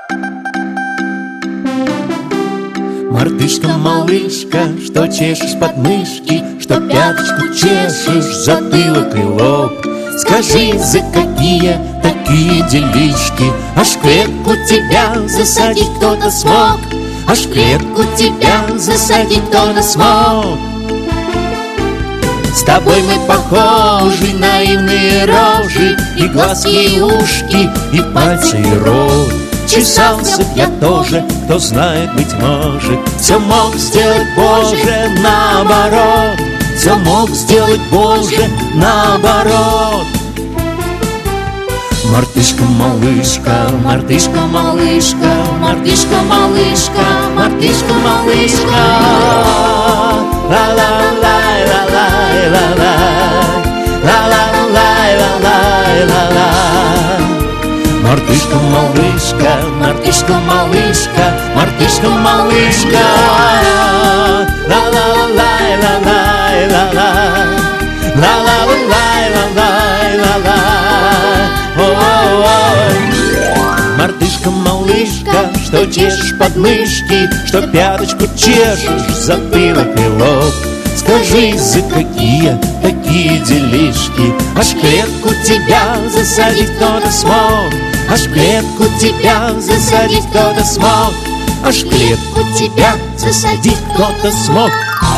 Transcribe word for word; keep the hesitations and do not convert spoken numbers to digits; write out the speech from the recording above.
Мартышка, малышка, что чешешь подмышки, что пяточку чешешь, затылок и лоб. Скажи, за какие такие делишки аж в клетку тебя засадить кто-то смог? Аж в клетку тебя засадить кто-то смог? С тобой мы похожи, наивные рожи, и глазки, и ушки, и пальцы, и рот. Чесался б я тоже, кто знает, быть может, все мог сделать, Боже, наоборот. Все мог сделать, Боже, наоборот. Мартышка, малышка, мартышка, малышка, мартышка, малышка, мартышка, малышка. Ла-ла-лай, ла-лай, ла-лай, ла-ла-лай, ла-лай, ла-лай. Мартышка, малышка, мартышка, малышка, мартышка, малышка. Ла-ла-лай, ла-лай, ла-лай, ла-ла-лай, ла-лай, ла-лай. Мартышка, малышка, что чешешь подмышки, что пяточку чешешь, затылок и лоб. Скажи, за какие такие делишки аж в клетку тебя засадить кто-то смог? Аж в клетку тебя засадить кто-то смог? Аж в клетку тебя засадить кто-то смог?